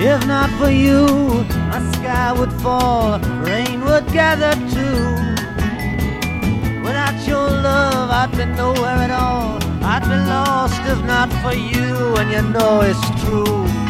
If not for you, a sky would fall, rain would gather too. Without your love, I'd be nowhere at all. I'd be lost if not for you, and you know it's true.